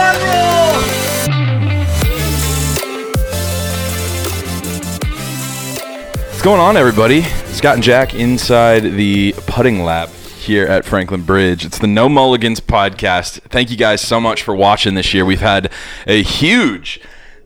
What's going on, everybody? Scott and Jack inside the putting lab here at Franklin Bridge. It's the No Mulligans podcast. Thank you guys so much for watching this year. We've had a huge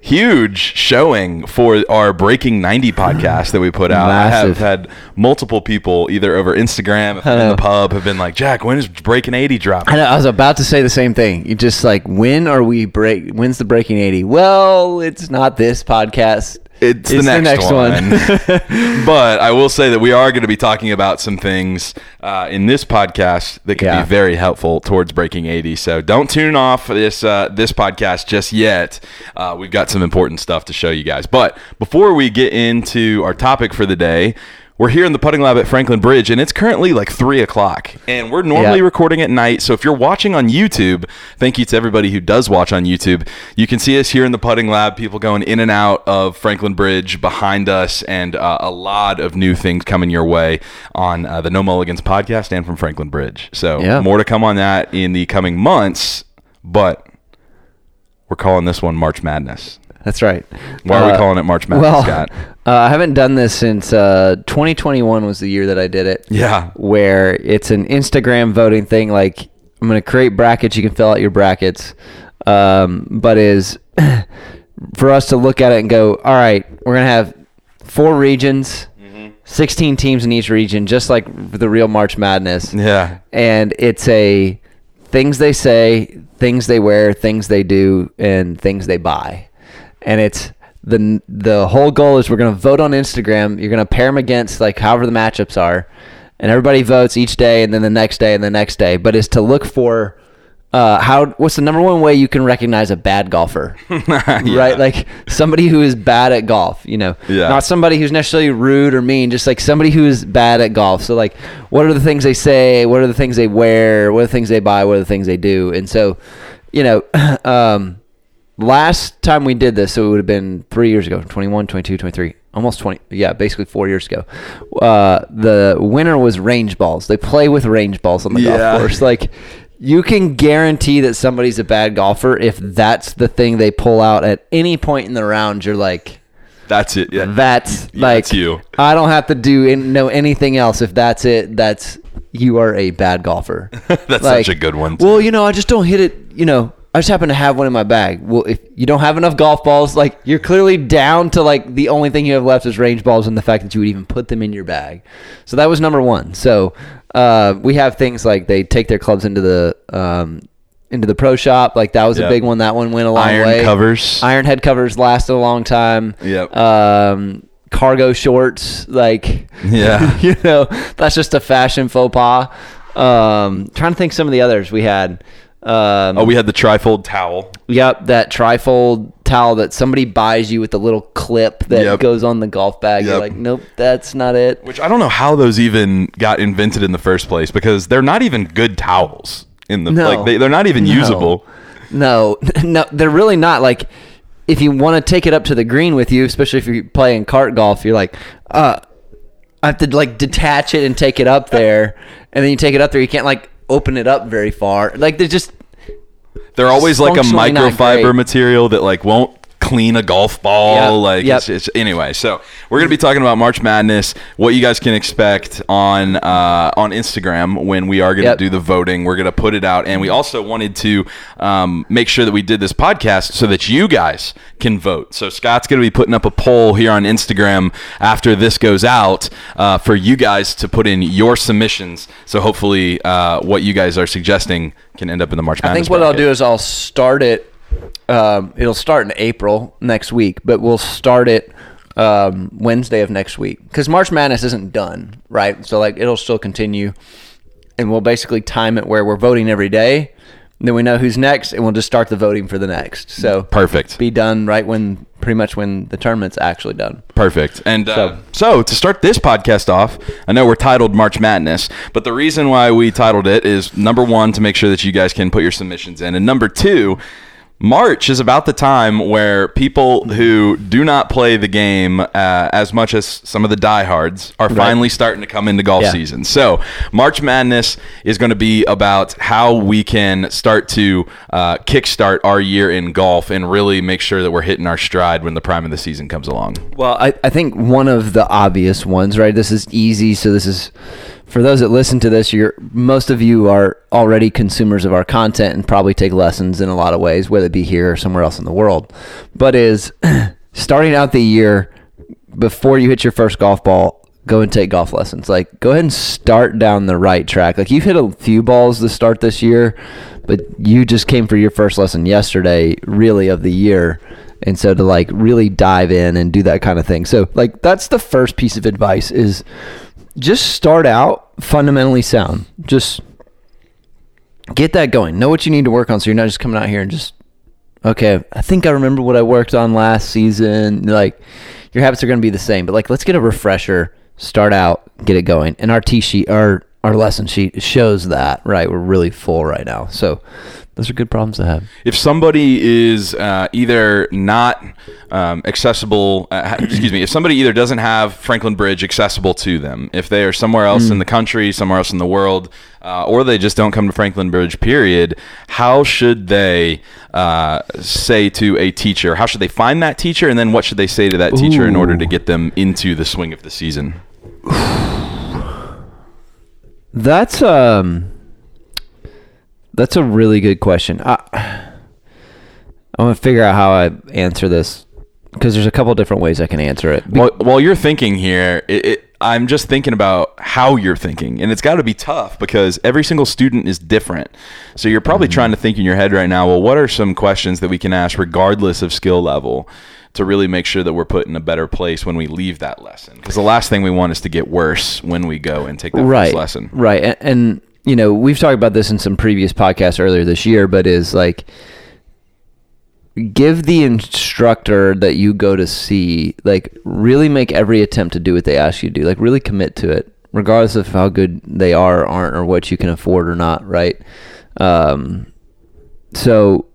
showing for our Breaking 90 podcast that we put out. Massive. I have had multiple people either over Instagram, if I'm in the pub, have been like, Jack, when is Breaking 80 dropping? I know, I was about to say the same thing. You just like, when's the Breaking 80? Well, it's not this podcast. It's the next one. But I will say that we are going to be talking about some things in this podcast that could be very helpful towards Breaking 80. So don't tune off this podcast just yet. We've got some important stuff to show you guys. But before we get into our topic for the day, we're here in the putting lab at Franklin Bridge, and it's currently like 3 o'clock. And we're normally recording at night, so if you're watching on YouTube, thank you to everybody who does watch on YouTube. You can see us here in the putting lab, people going in and out of Franklin Bridge behind us, and a lot of new things coming your way on the No Mulligans podcast and from Franklin Bridge. So more to come on that in the coming months, but we're calling this one March Madness. That's right. Why are we calling it March Madness, Scott? I haven't done this since 2021 was the year that I did it. Yeah. Where it's an Instagram voting thing. Like, I'm going to create brackets. You can fill out your brackets. But is for us to look at it and go, all right, we're going to have 4 regions, 16 teams in each region, just like the real March Madness. Yeah. And it's a things they say, things they wear, things they do, and things they buy. And it's the whole goal is we're going to vote on Instagram. You're going to pair them against like however the matchups are, and everybody votes each day, and then the next day, and the next day. But it's to look for what's the number one way you can recognize a bad golfer, right? Like somebody who is bad at golf. Not somebody who's necessarily rude or mean, just like somebody who is bad at golf. So like, what are the things they say? What are the things they wear? What are the things they buy? What are the things they do? And so, last time we did this, so it would have been 3 years ago, 21, 22, 23, almost 20. Yeah, basically 4 years ago. The winner was range balls. They play with range balls on the golf course. Like, you can guarantee that somebody's a bad golfer if that's the thing they pull out at any point in the round. You're like, that's it. Yeah. That's like, that's you. I don't have to know anything else. If that's it, you are a bad golfer. That's like, such a good one. Well, I just don't hit it, I just happen to have one in my bag. Well, if you don't have enough golf balls, like you're clearly down to like the only thing you have left is range balls, and the fact that you would even put them in your bag. So that was number one. So we have things like they take their clubs into the pro shop. Like that was a big one. That one went a long way. Iron head covers lasted a long time. Yep. Cargo shorts, like that's just a fashion faux pas. Trying to think some of the others we had. We had the trifold towel. Yep, that trifold towel that somebody buys you with the little clip that goes on the golf bag. You're like, nope, that's not it. Which I don't know how those even got invented in the first place, because they're not even good towels. They're not even usable. No, they're really not. Like, if you want to take it up to the green with you, especially if you're playing cart golf, you're like, I have to like detach it and take it up there, and then you take it up there. You can't like open it up very far. Like they're always like a microfiber material that like won't clean a golf ball. It's anyway. So we're gonna be talking about March Madness, what you guys can expect on Instagram when we are gonna do the voting. We're gonna put it out, and we also wanted to make sure that we did this podcast so that you guys can vote. So Scott's gonna be putting up a poll here on Instagram after this goes out for you guys to put in your submissions. So hopefully what you guys are suggesting can end up in the March Madness. I think what I'll do is I'll start it. It'll start in April next week, but we'll start it Wednesday of next week, because March Madness isn't done, right? So like it'll still continue, and we'll basically time it where we're voting every day. And then we know who's next, and we'll just start the voting for the next. So perfect. Be done pretty much when the tournament's actually done. Perfect. And so to start this podcast off, I know we're titled March Madness, but the reason why we titled it is, number one, to make sure that you guys can put your submissions in, and number two, March is about the time where people who do not play the game as much as some of the diehards are finally starting to come into golf season. So March Madness is going to be about how we can start to kickstart our year in golf and really make sure that we're hitting our stride when the prime of the season comes along. Well, I think one of the obvious ones, right? This is easy. So this is, for those that listen to this, most of you are already consumers of our content and probably take lessons in a lot of ways, whether it be here or somewhere else in the world. But is starting out the year, before you hit your first golf ball, go and take golf lessons. Like, go ahead and start down the right track. Like, you've hit a few balls to start this year, but you just came for your first lesson yesterday, really, of the year. And so to, like, really dive in and do that kind of thing. So, like, that's the first piece of advice is just start out fundamentally sound. Just get that going. Know what you need to work on so you're not just coming out here and just, okay, I think I remember what I worked on last season. Like, your habits are going to be the same. But, like, let's get a refresher, start out, get it going. And our sheet, our lesson sheet shows that, right? We're really full right now. So those are good problems to have. If somebody is either not accessible, if somebody either doesn't have Franklin Bridge accessible to them, if they are somewhere else in the country, somewhere else in the world, or they just don't come to Franklin Bridge, period, how should they say to a teacher? How should they find that teacher? And then what should they say to that teacher in order to get them into the swing of the season? That's a really good question. I want to figure out how I answer this because there's a couple different ways I can answer it. While you're thinking here, I'm just thinking about how you're thinking, and it's got to be tough because every single student is different. So you're probably trying to think in your head right now, well, what are some questions that we can ask regardless of skill level to really make sure that we're put in a better place when we leave that lesson? Because the last thing we want is to get worse when we go and take that first lesson. Right. And you know, we've talked about this in some previous podcasts earlier this year, but is like, give the instructor that you go to see, like, really make every attempt to do what they ask you to do. Like, really commit to it, regardless of how good they are or aren't, or what you can afford or not, right? So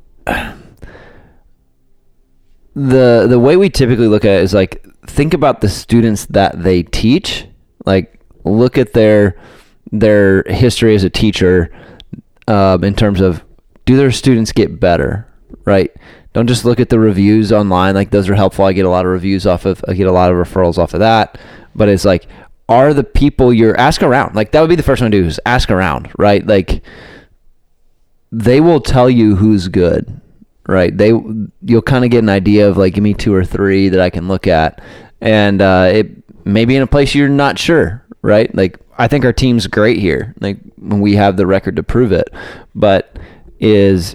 the way we typically look at it is, like, think about the students that they teach. Like, look at their history as a teacher in terms of, do their students get better, right? Don't just look at the reviews online. Like, those are helpful. I get a lot of reviews I get a lot of referrals off of that. But it's like, are the people ask around. Like, that would be the first one to do, is ask around, right? Like, they will tell you who's good, right? You'll kind of get an idea of, like, give me 2 or 3 that I can look at. And it may be in a place you're not sure, right? Like, I think our team's great here. Like, when we have the record to prove it, but it's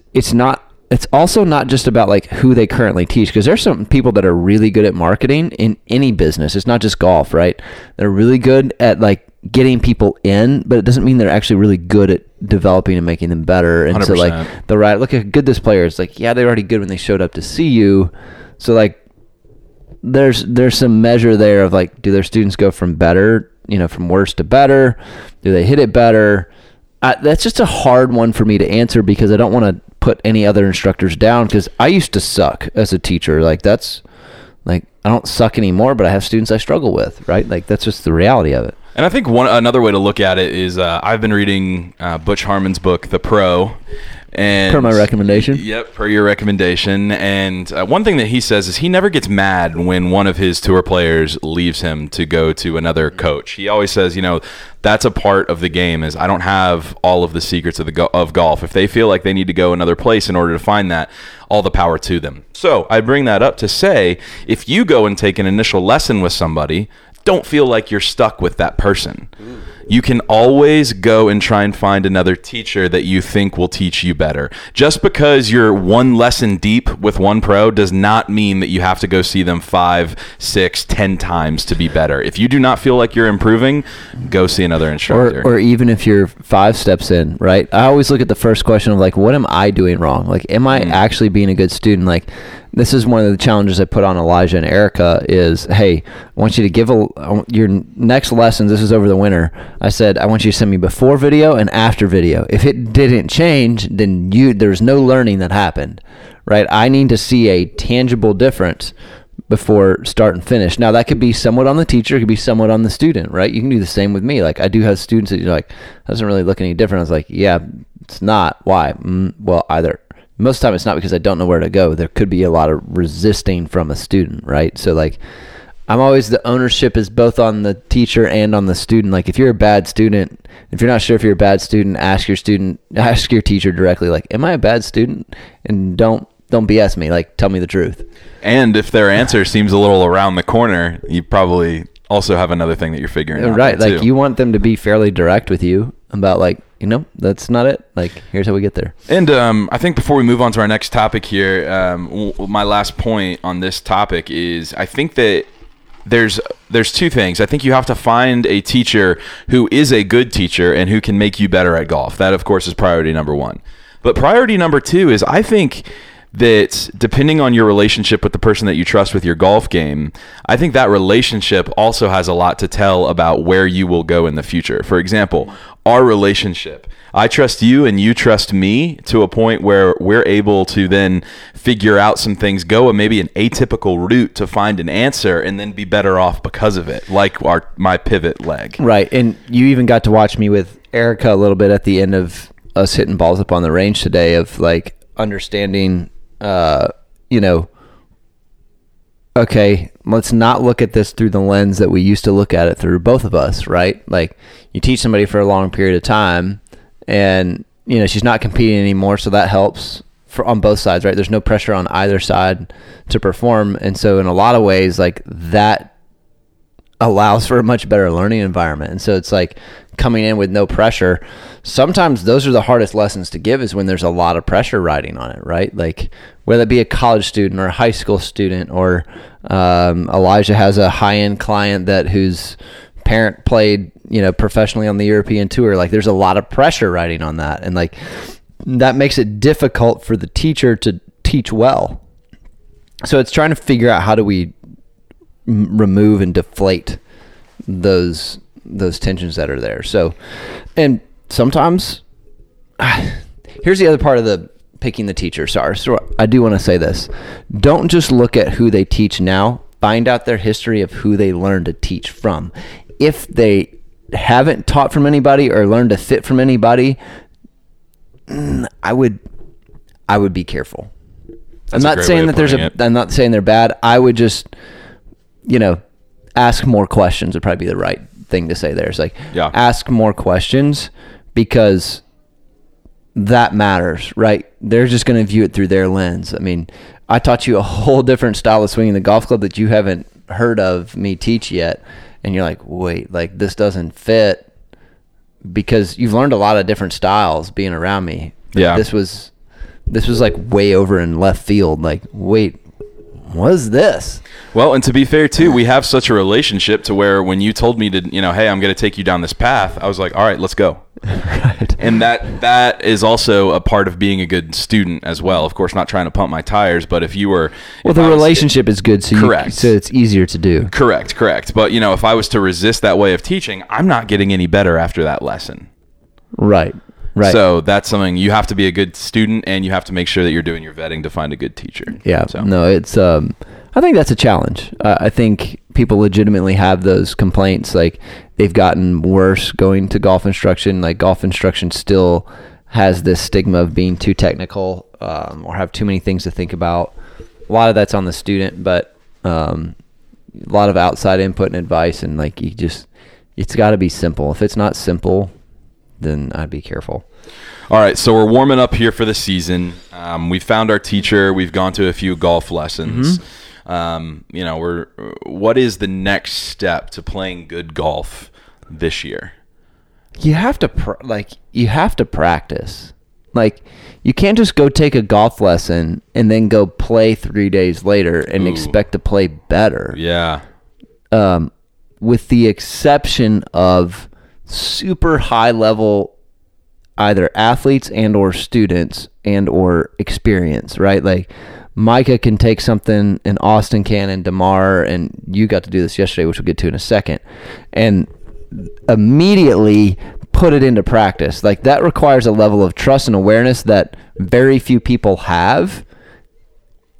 also not just about, like, who they currently teach, because there's some people that are really good at marketing in any business. It's not just golf, right? They're really good at, like, getting people in, but it doesn't mean they're actually really good at developing and making them better. And 100%. So, like, look how good this player is. Like, yeah, they're already good when they showed up to see you. So, like, there's some measure there of, like, do their students go from better, from worse to better? Do they hit it better? That's just a hard one for me to answer because I don't want to put any other instructors down, because I used to suck as a teacher. Like, that's, like, I don't suck anymore, but I have students I struggle with, right? Like, that's just the reality of it. And I think another way to look at it is I've been reading Butch Harmon's book, The Pro. And per my recommendation. Yep, per your recommendation. And one thing that he says is he never gets mad when one of his tour players leaves him to go to another coach. He always says, that's a part of the game, is I don't have all of the secrets of golf. If they feel like they need to go another place in order to find that, all the power to them. So I bring that up to say, if you go and take an initial lesson with somebody, don't feel like you're stuck with that person. You can always go and try and find another teacher that you think will teach you better. Just because you're one lesson deep with one pro does not mean that you have to go see them 5, 6, 10 times to be better. If you do not feel like you're improving, go see another instructor. Or even if you're 5 steps in, right? I always look at the first question of, like, what am I doing wrong? Like, am I actually being a good student? Like, this is one of the challenges I put on Elijah and Erica is, hey, I want you to give your next lessons. This is over the winter. I said, I want you to send me before video and after video. If it didn't change, then there's no learning that happened, right? I need to see a tangible difference before start and finish. Now that could be somewhat on the teacher, it could be somewhat on the student, right? You can do the same with me. Like I do have students that you're like, doesn't really look any different. I was like, yeah, it's not. Why? Well, either most of the time it's not because I don't know where to go. There could be a lot of resisting from a student, right? So like I'm always, the ownership is both on the teacher and on the student. Like if you're a bad student, if you're not sure if you're a bad student, ask your teacher directly, like, am I a bad student? And don't BS me, like tell me the truth. And if their answer seems a little around the corner, you probably also have another thing that you're figuring out. Right. Like you want them to be fairly direct with you about like, that's not it. Like, here's how we get there. And I think before we move on to our next topic here, my last point on this topic is I think that there's two things. I think you have to find a teacher who is a good teacher and who can make you better at golf. That, of course, is priority number one. But priority number two is I think that depending on your relationship with the person that you trust with your golf game, I think that relationship also has a lot to tell about where you will go in the future. For example, our relationship. I trust you and you trust me to a point where we're able to then figure out some things, go maybe an atypical route to find an answer and then be better off because of it, like my pivot leg. Right. And you even got to watch me with Erica a little bit at the end of us hitting balls up on the range today of like understanding, okay, let's not look at this through the lens that we used to look at it through, both of us, right? Like you teach somebody for a long period of time and, she's not competing anymore. So that helps on both sides, right? There's no pressure on either side to perform. And so in a lot of ways, like that allows for a much better learning environment. And so it's like coming in with no pressure. Sometimes those are the hardest lessons to give is when there's a lot of pressure riding on it, right? Like whether it be a college student or a high school student or Elijah has a high-end client whose parent played, professionally on the European tour. Like there's a lot of pressure riding on that. And like that makes it difficult for the teacher to teach well. So it's trying to figure out how do we remove and deflate those tensions that are there. So, and sometimes here's the other part of the picking the teacher. Sorry. So I do want to say this. Don't just look at who they teach now. Find out their history of who they learned to teach from. If they haven't taught from anybody or learned to fit from anybody, I would be careful. I'm not saying they're bad. I would just, ask more questions would probably be the right thing to say there. It's like, ask more questions because that matters, right? They're just going to view it through their lens. I mean, I taught you a whole different style of swinging the golf club that you haven't heard of me teach yet. And you're like, wait, like this doesn't fit because you've learned a lot of different styles being around me. Yeah. This was like way over in left field. Like, wait, what is this? Well, and to be fair too, we have such a relationship to where when you told me to, hey, I'm going to take you down this path, I was like, all right, let's go. Right. And that is also a part of being a good student as well. Of course, not trying to pump my tires, but if you were... the relationship is good, so correct. So it's easier to do. Correct. But, if I was to resist that way of teaching, I'm not getting any better after that lesson. Right. So that's something you have to be a good student and you have to make sure that you're doing your vetting to find a good teacher. Yeah. So. No, it's... I think that's a challenge. I think people legitimately have those complaints. Like they've gotten worse going to golf instruction. Like golf instruction still has this stigma of being too technical or have too many things to think about. A lot of that's on the student, but a lot of outside input and advice. And like it's got to be simple. If it's not simple, then I'd be careful. All right, so we're warming up here for the season. We found our teacher. We've gone to a few golf lessons. Mm-hmm. What is the next step to playing good golf this year? You have to practice. Like you can't just go take a golf lesson and then go play 3 days later and expect to play better. Yeah. With the exception of super high level either athletes and or students and or experience, right? Like Micah can take something and Austin can and DeMar, and you got to do this yesterday, which we'll get to in a second, and immediately put it into practice. Like that requires a level of trust and awareness that very few people have.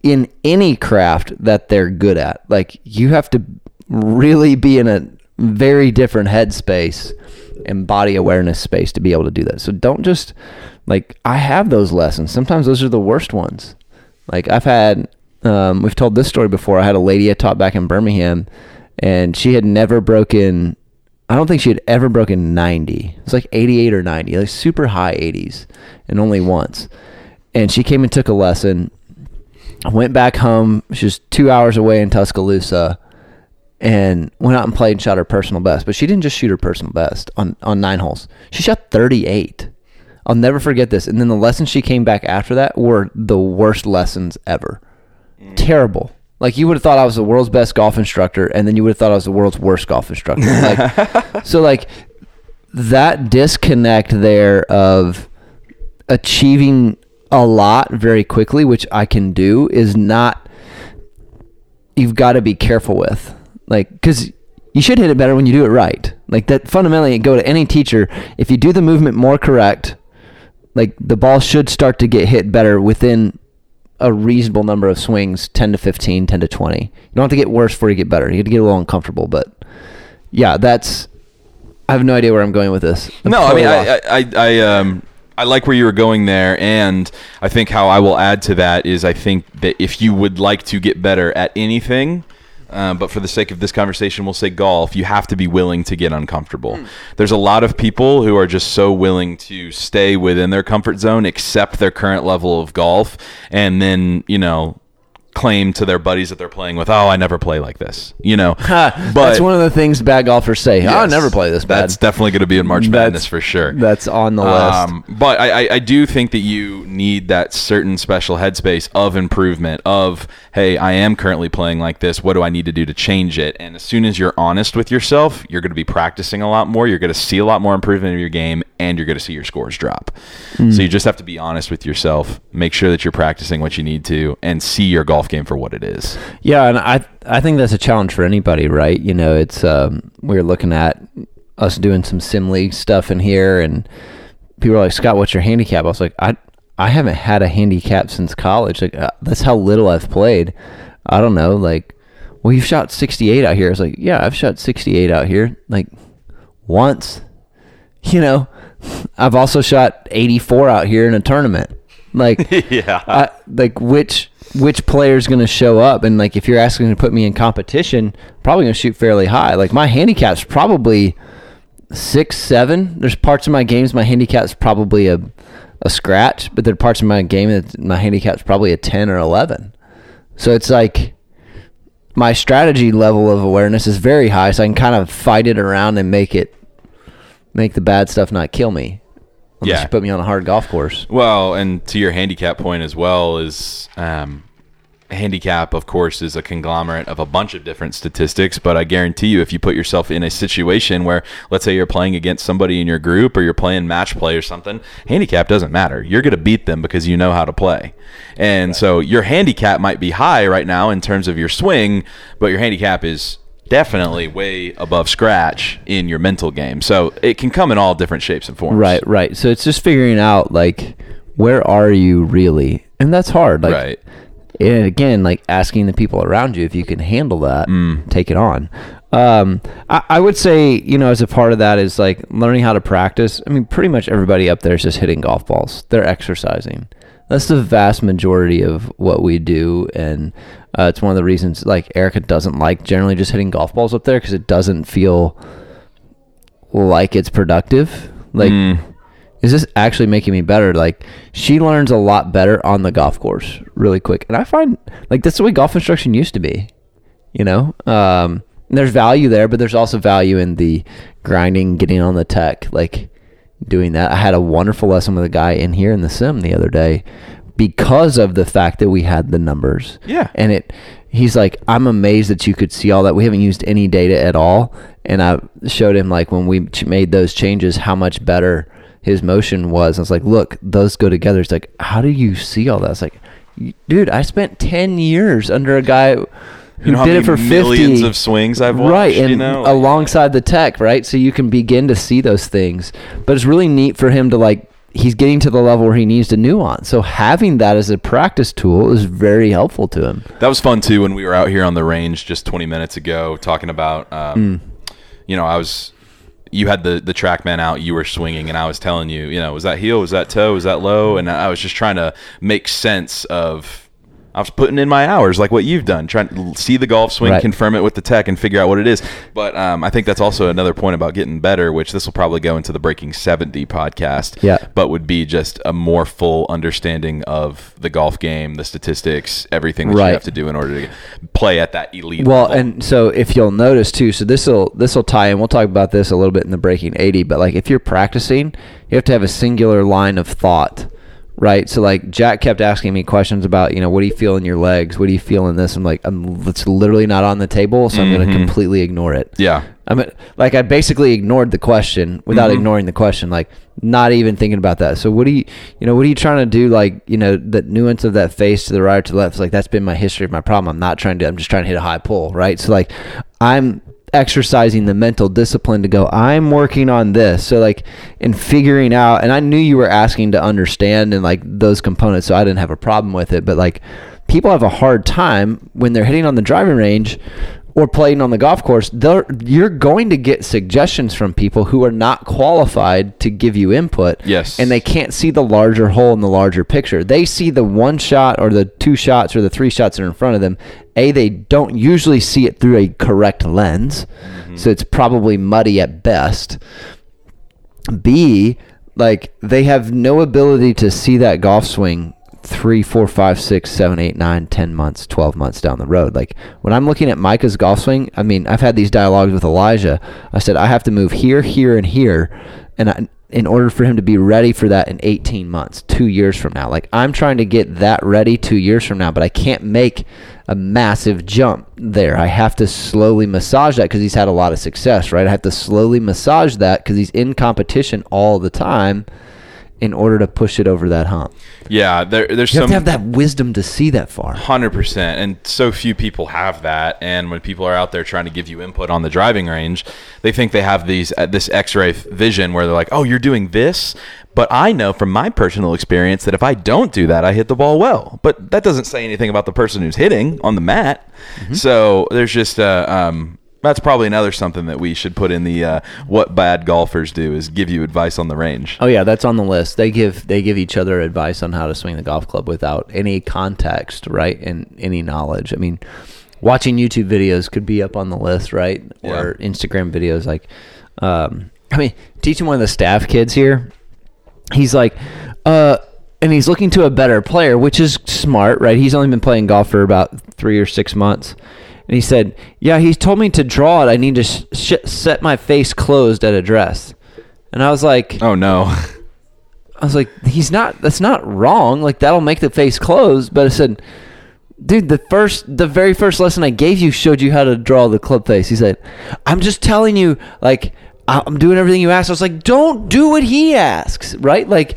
in any craft that they're good at. Like, you have to really be in a very different headspace and body awareness space to be able to do that. So don't just, like, I have those lessons. Sometimes those are the worst ones. Like, I've had, we've told this story before. I had a lady I taught back in Birmingham, and she had never broken, I don't think she had ever broken 90. It was like 88 or 90, like super high 80s, and only once. And she came and took a lesson. I went back home. She was 2 hours away in Tuscaloosa, and went out and played and shot her personal best. But she didn't just shoot her personal best on 9 holes. She shot 38. I'll never forget this. And then the lessons she came back after that were the worst lessons ever. Terrible. Like, you would have thought I was the world's best golf instructor, and then you would have thought I was the world's worst golf instructor. Like, so, like, that disconnect there of achieving a lot very quickly, which I can do, is not, you've got to be careful with. Like, because you should hit it better when you do it right. Like, that fundamentally, go to any teacher, if you do the movement more correct, like, the ball should start to get hit better within a reasonable number of swings, 10 to 15, 10 to 20. You don't have to get worse before you get better. You have to get a little uncomfortable, but yeah, that's, I have no idea where I'm going with this. I like where you were going there, and I think how I will add to that is, I think that if you would like to get better at anything, but for the sake of this conversation, we'll say golf, you have to be willing to get uncomfortable. There's a lot of people who are just so willing to stay within their comfort zone, accept their current level of golf, and then, claim to their buddies that they're playing with, I never play like this, but that's one of the things bad golfers say. Yes, I never play this bad. That's definitely going to be in March Madness for sure. That's on the list. But I do think that you need that certain special headspace of improvement of, hey, I am currently playing like this. What do I need to do to change it? And as soon as you're honest with yourself, you're going to be practicing a lot more. You're going to see a lot more improvement in your game, and you're going to see your scores drop. So you just have to be honest with yourself, make sure that you're practicing what you need to, and see your golf game for what it is. Yeah, and I think that's a challenge for anybody, right? It's we were looking at us doing some sim league stuff in here, and people are like, Scott, what's your handicap? I was like, I haven't had a handicap since college. Like, that's how little I've played. I don't know, like, well, you've shot 68 out here. I was like, yeah, I've shot 68 out here, like, once. I've also shot 84 out here in a tournament. Like, yeah. Like, which player's going to show up? And, like, if you're asking to put me in competition, probably going to shoot fairly high. Like, my handicap's probably 6, 7. There's parts of my games my handicap's probably a scratch, but there are parts of my game that my handicap's probably a 10 or 11. So it's like my strategy level of awareness is very high, so I can kind of fight it around and make the bad stuff not kill me. Unless you put me on a hard golf course. Well, and to your handicap point as well is handicap, of course, is a conglomerate of a bunch of different statistics, but I guarantee you if you put yourself in a situation where, let's say you're playing against somebody in your group or you're playing match play or something, handicap doesn't matter. You're going to beat them because you know how to play. And so your handicap might be high right now in terms of your swing, but your handicap is definitely way above scratch in your mental game. So it can come in all different shapes and forms. Right. So it's just figuring out, like, where are you really? And that's hard. Like, right. And again, like, asking the people around you if you can handle that, take it on. I would say, as a part of that is, like, learning how to practice. I mean, pretty much everybody up there is just hitting golf balls. They're exercising. That's the vast majority of what we do, and it's one of the reasons, like, Erica doesn't like generally just hitting golf balls up there because it doesn't feel like it's productive. Like, is this actually making me better? Like, she learns a lot better on the golf course really quick, and I find, like, that's the way golf instruction used to be. There's value there, but there's also value in the grinding, getting on the tech, like, doing that. I had a wonderful lesson with a guy in here in the sim the other day because of the fact that we had the numbers. Yeah. And he's like, I'm amazed that you could see all that. We haven't used any data at all. And I showed him, like, when we made those changes, how much better his motion was. I was like, look, those go together. He's like, how do you see all that? I was like, dude, I spent 10 years under a guy who did it for 50 millions of swings I've watched, right, and alongside the tech, right? So you can begin to see those things. But it's really neat for him to, like, he's getting to the level where he needs to nuance. So having that as a practice tool is very helpful to him. That was fun too when we were out here on the range just 20 minutes ago talking about, you had the TrackMan out, you were swinging, and I was telling you, was that heel, was that toe, was that low? And I was just trying to make sense of, I was putting in my hours like what you've done, trying to see the golf swing, confirm it with the tech, and figure out what it is. But I think that's also another point about getting better, which this will probably go into the Breaking 70 podcast, but would be just a more full understanding of the golf game, the statistics, everything that you have to do in order to play at that elite level. And so if you'll notice too, so this will tie in, we'll talk about this a little bit in the Breaking 80, but like if you're practicing, you have to have a singular line of thought. Right. So like Jack kept asking me questions about, what do you feel in your legs? What do you feel in this? I'm like, it's literally not on the table. So I'm going to completely ignore it. Yeah. I basically ignored the question without ignoring the question, like not even thinking about that. So what are you trying to do? Like, the nuance of that face to the right or to the left, like that's been my history of my problem. I'm just trying to hit a high pull. Right. So like I'm exercising the mental discipline to go, I'm working on this. So like in figuring out, and I knew you were asking to understand and like those components, so I didn't have a problem with it, but like people have a hard time when they're hitting on the driving range or playing on the golf course. You're going to get suggestions from people who are not qualified to give you input. Yes. And they can't see the larger whole and the larger picture. They see the one shot or the two shots or the three shots that are in front of them. They don't usually see it through a correct lens. So it's probably muddy at best. B, like they have no ability to see that golf swing 3, 4, 5, 6, 7, 8, 9, 10 months, 12 months down the road. Like when I'm looking at Micah's golf swing, I've had these dialogues with Elijah. I said, I have to move here, here, and here. And in order for him to be ready for that in 18 months, 2 years from now. Like I'm trying to get that ready 2 years from now, but I can't make a massive jump there. I have to slowly massage that because he's had a lot of success, right? I have to slowly massage that because he's in competition all the time in order to push it over that hump. Yeah, there's you have to have that wisdom to see that far. 100%, and so few people have that. And when people are out there trying to give you input on the driving range, they think they have this X-ray vision where they're like, "Oh, you're doing this." But I know from my personal experience that if I don't do that, I hit the ball well. But that doesn't say anything about the person who's hitting on the mat. So there's just that's probably another something that we should put in the what bad golfers do is give you advice on the range. Oh yeah, that's on the list. They give each other advice on how to swing the golf club without any context, right, and any knowledge. Watching YouTube videos could be up on the list, right, or Instagram videos. Like, teaching one of the staff kids here. He's like, and he's looking to a better player, which is smart, right? He's only been playing golf for about 3 or 6 months. And he said, yeah, he's told me to draw it. I need to set my face closed at address. And I was like, oh no. I was like, that's not wrong. Like that'll make the face closed. But I said, dude, the very first lesson I gave you showed you how to draw the club face. He said, I'm just telling you, like, I'm doing everything you asked. I was like, don't do what he asks, right? Like,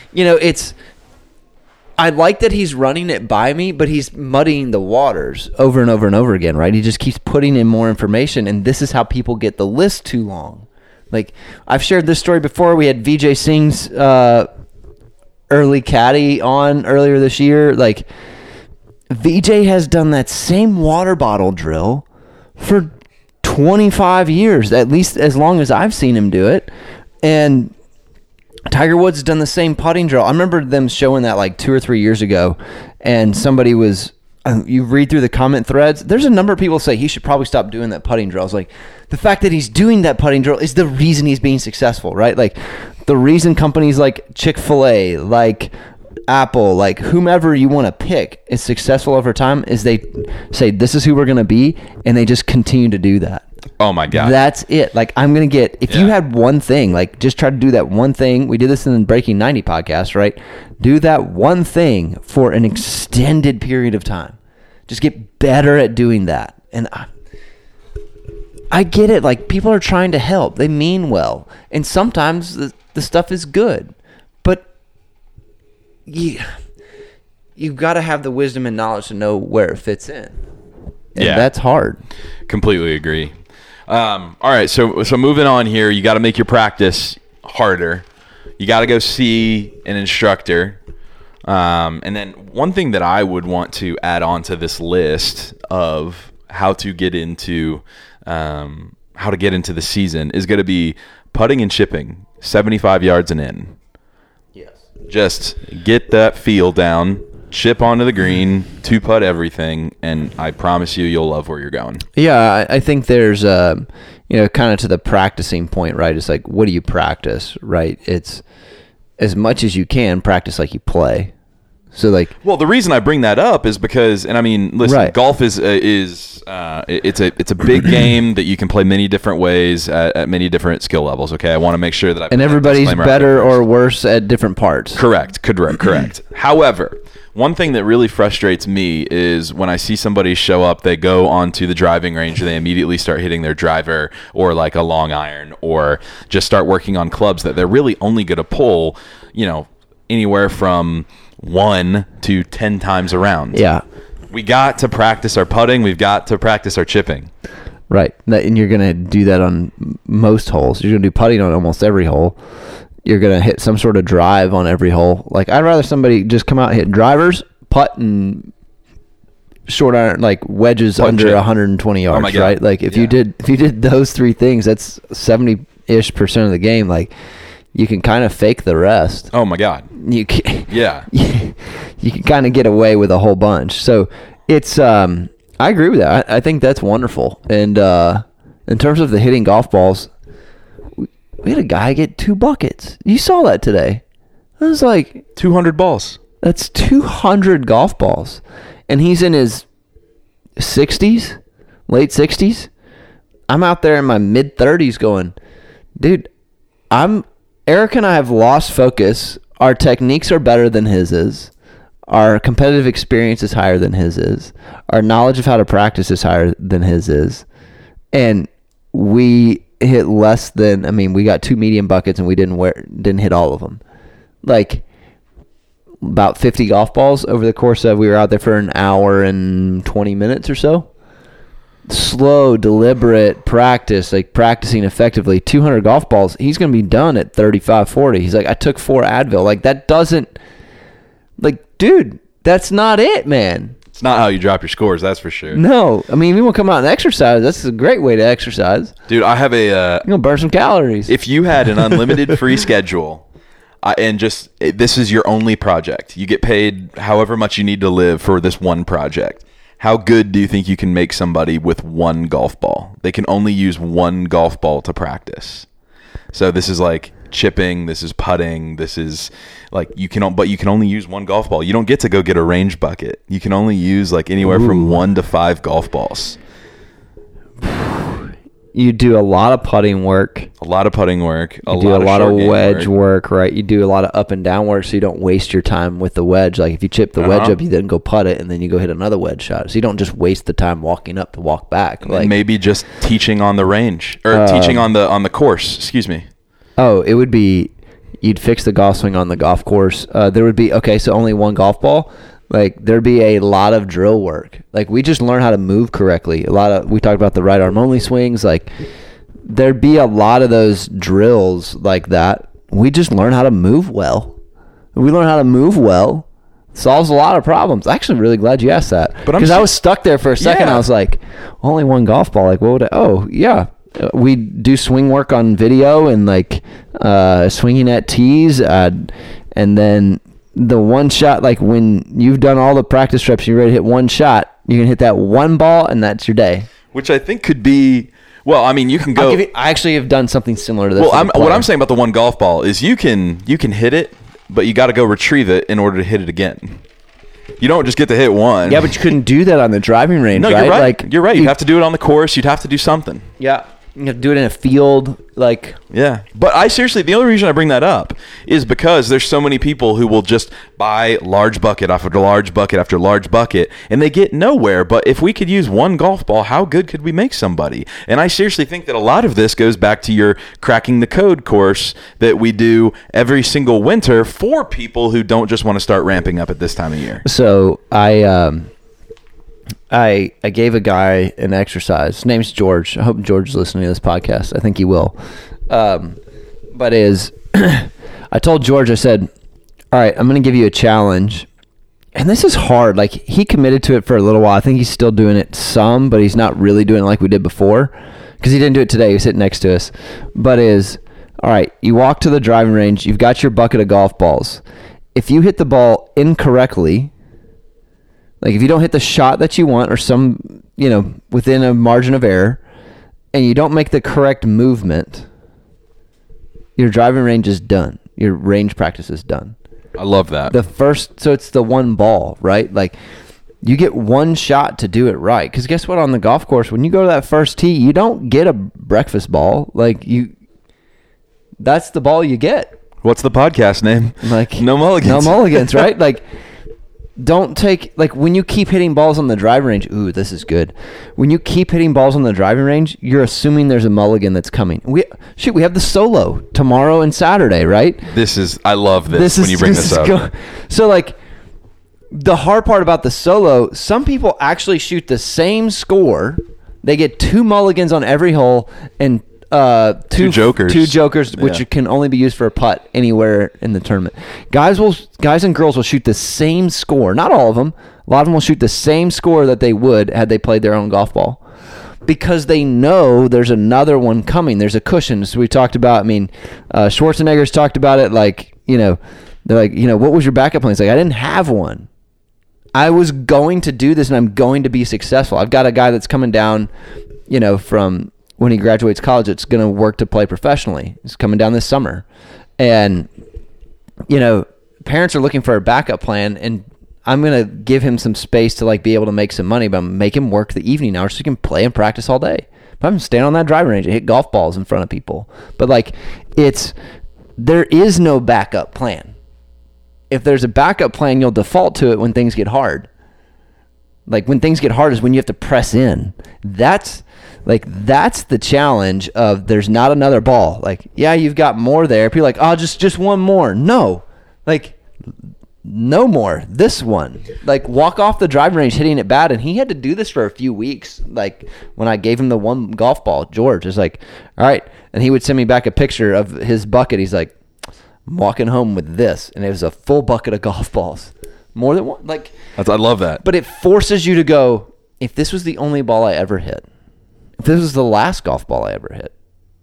I like that he's running it by me, but he's muddying the waters over and over and over again, right? He just keeps putting in more information, and this is how people get the list too long. Like, I've shared this story before. We had Vijay Singh's early caddy on earlier this year. Like, Vijay has done that same water bottle drill for 25 years, at least as long as I've seen him do it. And Tiger Woods has done the same putting drill. I remember them showing that like 2 or 3 years ago, and somebody was, you read through the comment threads, there's a number of people say he should probably stop doing that putting drill. I was like, the fact that he's doing that putting drill is the reason he's being successful, right? Like the reason companies like Chick-fil-A, like Apple, like whomever you want to pick is successful over time is they say, this is who we're going to be, and they just continue to do that. Oh my God. That's it. Like I'm going to get, if you had one thing, like just try to do that one thing. We did this in the Breaking 90 podcast, right? Do that one thing for an extended period of time. Just get better at doing that. And I get it. Like people are trying to help. They mean well. And sometimes the stuff is good, but you've got to have the wisdom and knowledge to know where it fits in. And that's hard. Completely agree. All right, so moving on here, you got to make your practice harder. You got to go see an instructor. And then one thing that I would want to add on to this list of how to get into the season is going to be putting and chipping 75 yards and in. Yes. Just get that feel down, chip onto the green, 2-putt everything, and I promise you'll love where you're going. Yeah, I think there's kind of to the practicing point, right? It's like, what do you practice, right? It's as much as you can practice like you play. So well, the reason I bring that up is because, and I mean, listen, right. Golf is it's a big game that you can play many different ways at many different skill levels. Okay, I want to make sure that and everybody's better or worse at different parts. Correct. However, one thing that really frustrates me is when I see somebody show up, they go onto the driving range and they immediately start hitting their driver or like a long iron or just start working on clubs that they're really only going to pull, anywhere from 1 to 10 times around. Yeah. We got to practice our putting. We've got to practice our chipping. Right. And you're going to do that on most holes. You're going to do putting on almost every hole. You're going to hit some sort of drive on every hole. Like, I'd rather somebody just come out and hit drivers, putt, and short iron, like wedges putt under 120 yards, right? Like, if you did those 3 things, that's 70-ish% of the game. Like, you can kind of fake the rest. Oh my God. You can, yeah. You can kind of get away with a whole bunch. So it's I agree with that. I think that's wonderful. And in terms of the hitting golf balls, we had a guy get 2 buckets. You saw that today. It was like 200 balls. That's 200 golf balls. And he's in his 60s, late 60s. I'm out there in my mid 30s going, dude, Eric and I have lost focus. Our techniques are better than his is. Our competitive experience is higher than his is. Our knowledge of how to practice is higher than his is. And we hit less than, we got 2 medium buckets and we didn't hit all of them. Like about 50 golf balls over the course of, we were out there for an hour and 20 minutes or so. Slow, deliberate practice, like practicing effectively. 200 golf balls, he's going to be done at 35, 40. He's like, I took 4 Advil. Like, that doesn't, like, dude, that's not it, man. It's not how you drop your scores, that's for sure. No. If you want to come out and exercise, that's a great way to exercise. Dude, I have you're going to burn some calories. If you had an unlimited free schedule, and this is your only project, you get paid however much you need to live for this one project. How good do you think you can make somebody with 1 golf ball? They can only use 1 golf ball to practice. So this is like chipping, this is putting, this is like you can only use 1 golf ball. You don't get to go get a range bucket. You can only use like anywhere from 1 to 5 golf balls. You do a lot of putting work. You do a lot of wedge work, right? You do a lot of up and down work so you don't waste your time with the wedge. Like if you chip the wedge up, you then go putt it, and then you go hit another wedge shot. So you don't just waste the time walking up to walk back. Like maybe just teaching on the range or teaching on the course. Excuse me. Oh, it would be you'd fix the golf swing on the golf course. There would be so only 1 golf ball. Like there'd be a lot of drill work. Like we just learn how to move correctly. We talked about the right arm only swings. Like there'd be a lot of those drills like that. We just learn how to move well. We learn how to move well. Solves a lot of problems. I'm actually really glad you asked that. Because I was stuck there for a second. Yeah. I was like, only 1 golf ball. Like what would we do swing work on video and like swinging at tees and then the 1 shot, like when you've done all the practice reps, you're ready to hit 1 shot, you can hit that 1 ball and that's your day. Which I think could be, you can go. I actually have done something similar to this. Well, what I'm saying about the 1 golf ball is you can hit it, but you got to go retrieve it in order to hit it again. You don't just get to hit 1. Yeah, but you couldn't do that on the driving range, right? You're right. Like, you're right. You'd have to do it on the course. You'd have to do something. Yeah. You have to do it in a field, like... Yeah. But the only reason I bring that up is because there's so many people who will just buy large bucket after large bucket after large bucket, and they get nowhere. But if we could use 1 golf ball, how good could we make somebody? And I seriously think that a lot of this goes back to your Cracking the Code course that we do every single winter for people who don't just want to start ramping up at this time of year. So I gave a guy an exercise. His name's George. I hope George is listening to this podcast. I think he will. I told George, I said, all right, I'm going to give you a challenge. And this is hard. Like, he committed to it for a little while. I think he's still doing it some, but he's not really doing it like we did before, because he didn't do it today. He was sitting next to us. But all right, you walk to the driving range. You've got your bucket of golf balls. If you hit the ball incorrectly, like if you don't hit the shot that you want or some, within a margin of error, and you don't make the correct movement, your driving range is done. Your range practice is done. I love that. So it's the one ball, right? Like, you get one shot to do it right. Because guess what? On the golf course, when you go to that first tee, you don't get a breakfast ball. Like, that's the ball you get. What's the podcast name? Like, No Mulligans. No Mulligans, right? Like, don't take, like, when you keep hitting balls on the driving range, ooh, this is good. When you keep hitting balls on the driving range, you're assuming there's a mulligan that's coming. We have the solo tomorrow and Saturday, right? I love this when you bring this up. So, like, the hard part about the solo, some people actually shoot the same score. They get 2 mulligans on every hole and two jokers, which can only be used for a putt anywhere in the tournament. Guys and girls will shoot the same score. Not all of them. A lot of them will shoot the same score that they would had they played their own golf ball, because they know there's another one coming. There's a cushion. So we talked about. Schwarzenegger's talked about it. Like, they're like, what was your backup plan? It's like, I didn't have one. I was going to do this, and I'm going to be successful. I've got a guy that's coming down, from when he graduates college, it's going to work to play professionally. He's coming down this summer. And, parents are looking for a backup plan, and I'm going to give him some space to, like, be able to make some money, but make him work the evening hours so he can play and practice all day. But I'm staying on that driving range and hit golf balls in front of people. But, like, there is no backup plan. If there's a backup plan, you'll default to it when things get hard. Like, when things get hard is when you have to press in. That's the challenge of there's not another ball. Like, yeah, you've got more there. People are like, oh, just one more. No. Like, no more. This one. Like, walk off the driving range hitting it bad. And he had to do this for a few weeks. Like, when I gave him the one golf ball, George is like, all right. And he would send me back a picture of his bucket. He's like, I'm walking home with this. And it was a full bucket of golf balls. More than one. Like, I love that. But it forces you to go, if this was the only ball I ever hit, if this was the last golf ball I ever hit,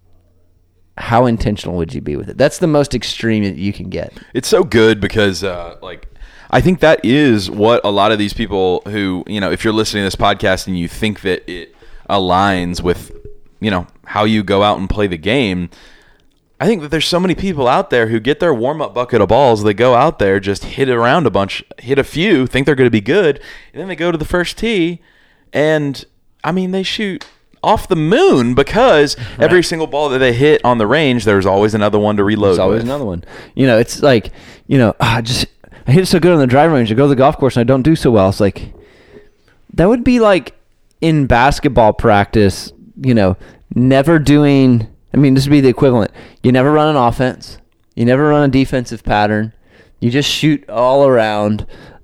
how intentional would you be with it? That's the most extreme that you can get. It's so good because, I think that is what a lot of these people who, if you're listening to this podcast and you think that it aligns with, how you go out and play the game, I think that there's so many people out there who get their warm-up bucket of balls. They go out there, just hit around a bunch, hit a few, think they're going to be good, and then they go to the first tee, and, they shoot off the moon because every single ball that they hit on the range, there's always another one to reload. There's always another one. It's like, I hit it so good on the driving range. I go to the golf course and I don't do so well. It's like, that would be like in basketball practice, never doing, this would be the equivalent. You never run an offense. You never run a defensive pattern. You just shoot all around.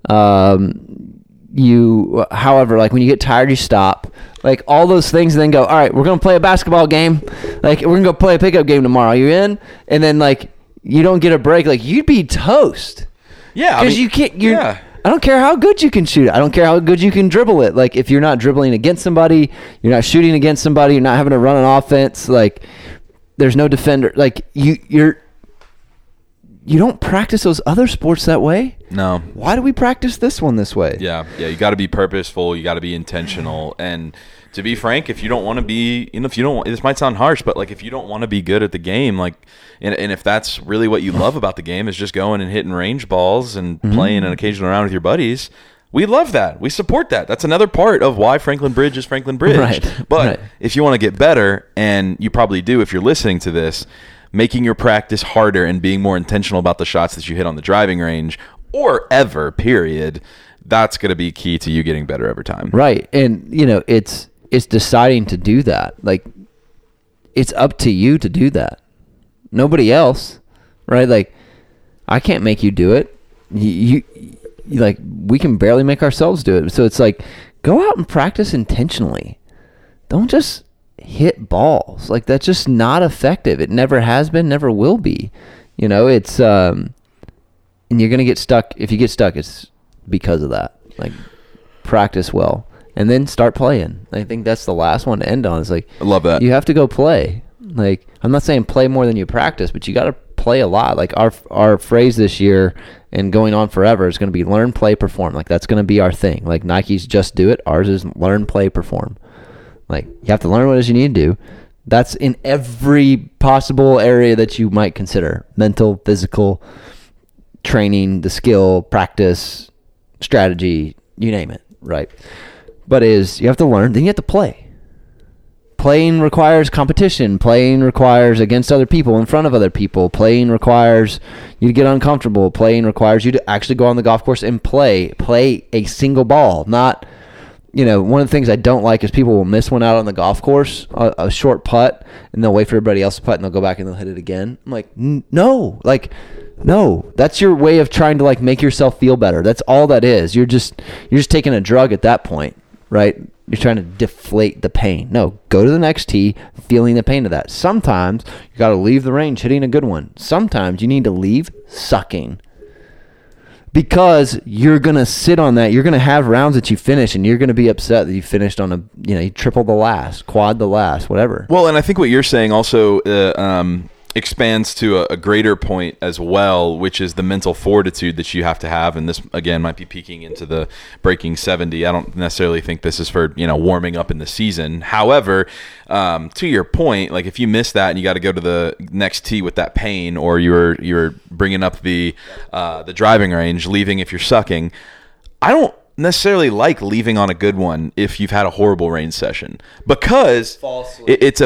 However, like when you get tired, you stop. Like all those things, and then go, all right, we're going to play a basketball game. Like we're going to go play a pickup game tomorrow. Are you in? And then like you don't get a break. Like you'd be toast. Yeah. Because you can't, I don't care how good you can shoot. I don't care how good you can dribble it. Like if you're not dribbling against somebody, you're not shooting against somebody, you're not having to run an offense. Like there's no defender. Like you don't practice those other sports that way. No. Why do we practice this one this way? Yeah. You got to be purposeful. You got to be intentional. And to be frank, if you don't want to be, if you don't, this might sound harsh, but like if you don't want to be good at the game, like, and if that's really what you love about the game is just going and hitting range balls and playing an occasional round with your buddies, we love that. We support that. That's another part of why Franklin Bridge is Franklin Bridge. Right. But if you want to get better, and you probably do if you're listening to this, making your practice harder and being more intentional about the shots that you hit on the driving range or ever, period, that's going to be key to you getting better over time. Right. And, it's deciding to do that. Like, it's up to you to do that. Nobody else, right? Like, I can't make you do it. You like, we can barely make ourselves do it. So it's like, go out and practice intentionally. Don't just hit balls. Like, that's just not effective. It never has been, never will be. You know, it's and you're gonna get stuck. If you get stuck, it's because of that. Like, practice well and then start playing. I think that's the last one to end on. It's like, I love that. You have to go play. Like, I'm not saying play more than you practice, but you got to play a lot. Like, our phrase this year and going on forever is going to be learn, play, perform. Like, that's going to be our thing. Like, Nike's just do it. Ours is learn, play, perform. Like, you have to learn what it is you need to do. That's in every possible area that you might consider. Mental, physical, training, the skill, practice, strategy, you name it, right? But you have to learn, then you have to play. Playing requires competition. Playing requires against other people, in front of other people. Playing requires you to get uncomfortable. Playing requires you to actually go on the golf course and play a single ball. Not, one of the things I don't like is people will miss one out on the golf course, a short putt, and they'll wait for everybody else to putt, and they'll go back and they'll hit it again. I'm like, no, that's your way of trying to like make yourself feel better. That's all that is. You're just taking a drug at that point, right? You're trying to deflate the pain. No, go to the next tee, feeling the pain of that. Sometimes you got to leave the range hitting a good one. Sometimes you need to leave sucking, because you're going to sit on that. You're going to have rounds that you finish, and you're going to be upset that you finished on you tripled the last, quad the last, whatever. Well, and I think what you're saying also expands to a greater point as well, which is the mental fortitude that you have to have. And this, again, might be peeking into the breaking 70. I don't necessarily think this is for, warming up in the season. However, to your point, like if you miss that and you got to go to the next tee with that pain, or you're bringing up the driving range, leaving if you're sucking, I don't necessarily like leaving on a good one if you've had a horrible range session, because it's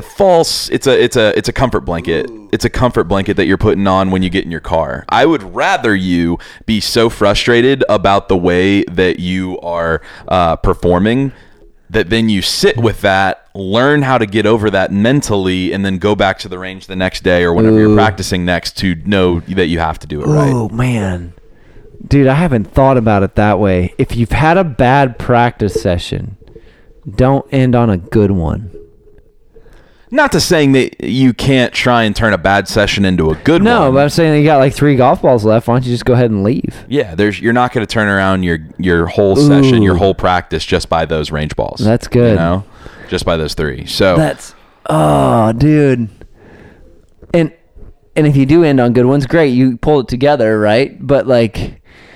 a comfort blanket. Ooh. It's a comfort blanket that you're putting on when you get in your car. I would rather you be so frustrated about the way that you are performing that then you sit with that, learn how to get over that mentally, and then go back to the range the next day or whenever you're practicing next to know that you have to do it right. Oh man. Dude, I haven't thought about it that way. If you've had a bad practice session, don't end on a good one. Not to saying that you can't try and turn a bad session into a good one. No, but I'm saying that you got like 3 golf balls left. Why don't you just go ahead and leave? Yeah, you're not going to turn around your whole session, your whole practice just by those range balls. That's good. Just by those 3. So dude. And if you do end on good ones, great. You pull it together, right? But like,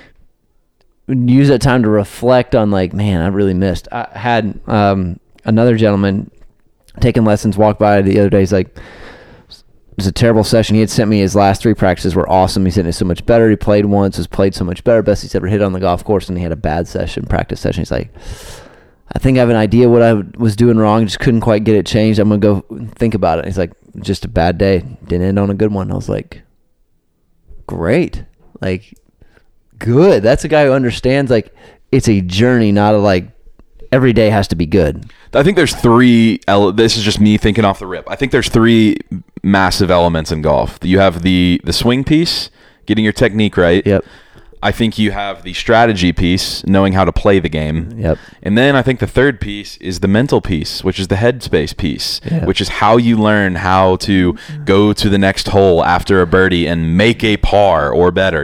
use that time to reflect on like, man, I really missed. I had another gentleman taking lessons walk by the other day. He's like, it was a terrible session. He had sent me his last 3 practices were awesome. He said it's so much better. He played once, has played so much better. Best he's ever hit on the golf course. And he had a bad practice session. He's like, I think I have an idea what I was doing wrong. Just couldn't quite get it changed. I'm going to go think about it. He's like, just a bad day. Didn't end on a good one. I was like, great. Like, good. That's a guy who understands like it's a journey, not a like every day has to be good. I think there's 3 this is just me thinking off the rip. I think there's 3 massive elements in golf. You have the swing piece, getting your technique right. Yep. I think you have the strategy piece, knowing how to play the game. Yep. And then I think the third piece is the mental piece, which is the headspace piece, which is how you learn how to go to the next hole after a birdie and make a par or better,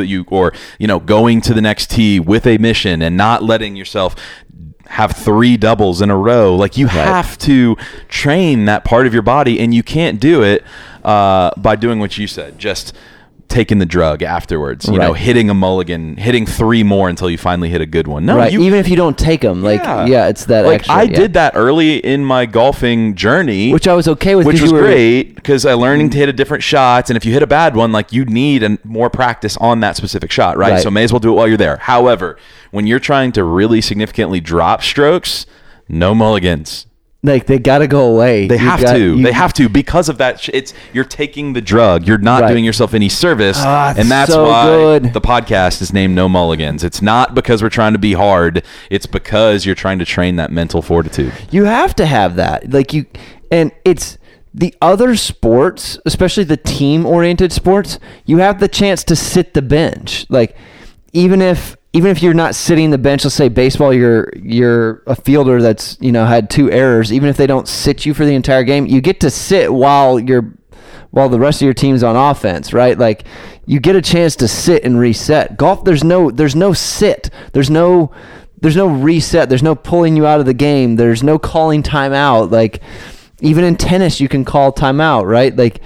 going to the next tee with a mission and not letting yourself have 3 doubles in a row. Like you have to train that part of your body, and you can't do it by doing what you said, just taking the drug afterwards, hitting a mulligan, hitting 3 more until you finally hit a good one. No, even if you don't take them, it's that like extra. I did that early in my golfing journey, which I was okay with, which was great because I learning to hit a different shots. And if you hit a bad one, like you need more practice on that specific shot, right? So may as well do it while you're there. However, when you're trying to really significantly drop strokes, no mulligans. Like they got to go away. They have to because of that. You're taking the drug. You're not doing yourself any service, and that's so why the podcast is named No Mulligans. It's not because we're trying to be hard. It's because you're trying to train that mental fortitude. You have to have that. And it's the other sports, especially the team-oriented sports. You have the chance to sit the bench. Like even if you're not sitting the bench, let's say baseball, you're a fielder that's had 2 errors. Even if they don't sit you for the entire game, you get to sit while while the rest of your team's on offense, right? Like, you get a chance to sit and reset. Golf, there's no sit. There's no reset. There's no pulling you out of the game. There's no calling timeout. Like, even in tennis, you can call timeout, right? Like,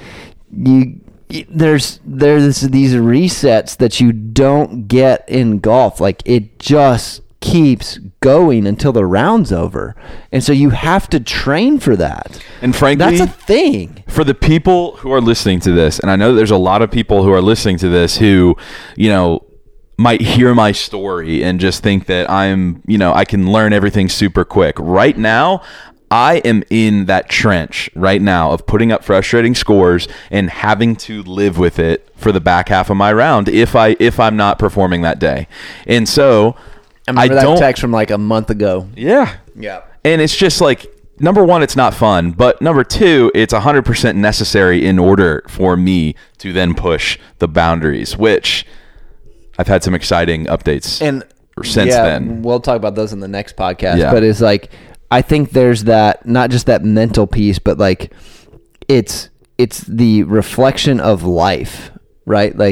there's these resets that you don't get in golf. Like, it just keeps going until the round's over, and so you have to train for that. And frankly, that's a thing for the people who are listening to this. And I know that there's a lot of people who are listening to this who, you know, might hear my story and just think that I'm, you know, I can learn everything super quick. Right now, I am in that trench right now of putting up frustrating scores and having to live with it for the back half of my round if I'm not performing that day. And so I remember that text from like a month ago. Yeah. And it's just like, number one, it's not fun, but number two, it's 100% necessary in order for me to then push the boundaries, which I've had some exciting updates since then. We'll talk about those in the next podcast. Yeah. But it's like, I think there's that, not just that mental piece, but like it's the reflection of life, right? Like,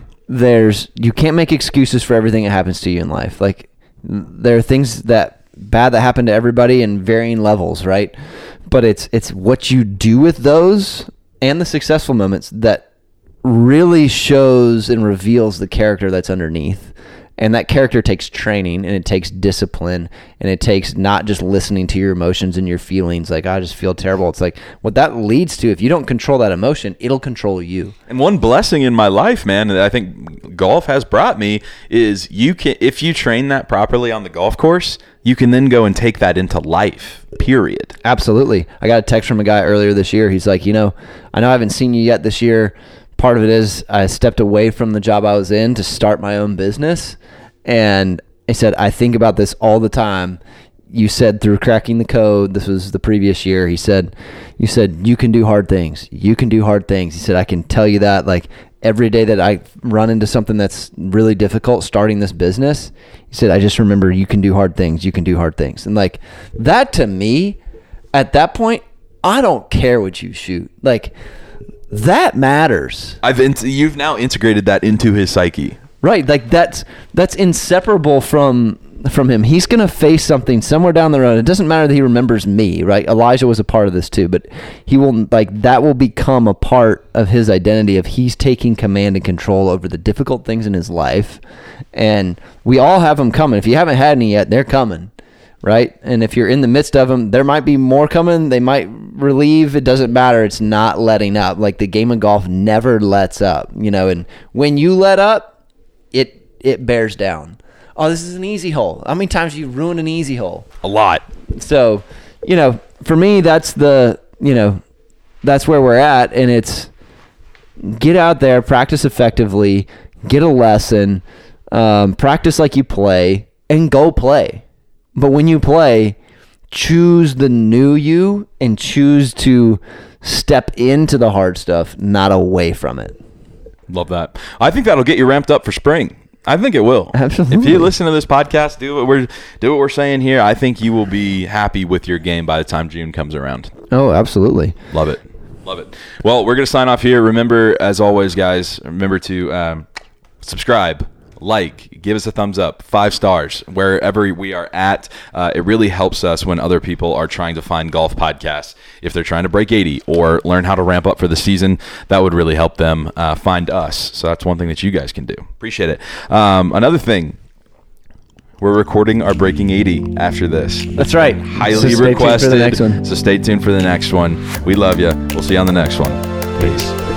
you can't make excuses for everything that happens to you in life. Like, there are things that happen to everybody in varying levels, right? But it's what you do with those and the successful moments that really shows and reveals the character that's underneath. And that character takes training, and it takes discipline, and it takes not just listening to your emotions and your feelings. Like, I just feel terrible. It's like, what that leads to, if you don't control that emotion, it'll control you. And one blessing in my life, man, that I think golf has brought me is if you train that properly on the golf course, you can then go and take that into life, period. Absolutely. I got a text from a guy earlier this year. He's like, I know I haven't seen you yet this year. Part of it is I stepped away from the job I was in to start my own business. And I said, I think about this all the time. You said through cracking the code, this was the previous year. You said, you can do hard things. You can do hard things. He said, I can tell you that, like, every day that I run into something that's really difficult starting this business, he said, I just remember you can do hard things. You can do hard things. And like that, to me, at that point, I don't care what you shoot. Like, that matters. You've now integrated that into his psyche. Right, like that's inseparable from him. He's going to face something somewhere down the road. It doesn't matter that he remembers me, right? Elijah was a part of this too, but he will, like, that will become a part of his identity of he's taking command and control over the difficult things in his life. And we all have them coming. If you haven't had any yet, they're coming, right? And if you're in the midst of them, there might be more coming. They might relieve. It doesn't matter. It's not letting up. Like, the game of golf never lets up, and when you let up, it bears down. Oh, this is an easy hole. How many times you ruin an easy hole? A lot. So, for me, that's that's where we're at. And it's get out there, practice effectively, get a lesson, practice like you play, and go play. But when you play, choose the new you and choose to step into the hard stuff, not away from it. Love that. I think that'll get you ramped up for spring. I think it will. Absolutely. If you listen to this podcast, do what we're saying here, I think you will be happy with your game by the time June comes around. Oh, absolutely. Love it. Well, we're going to sign off here. Remember, as always, guys, remember to subscribe, like, give us a thumbs up, 5 stars, wherever we are at. It really helps us when other people are trying to find golf podcasts. If they're trying to break 80 or learn how to ramp up for the season, that would really help them find us. So that's one thing that you guys can do. Appreciate it. Another thing, we're recording our Breaking 80 after this. That's right. Highly requested. So stay tuned for the next one. We love you. We'll see you on the next one. Peace.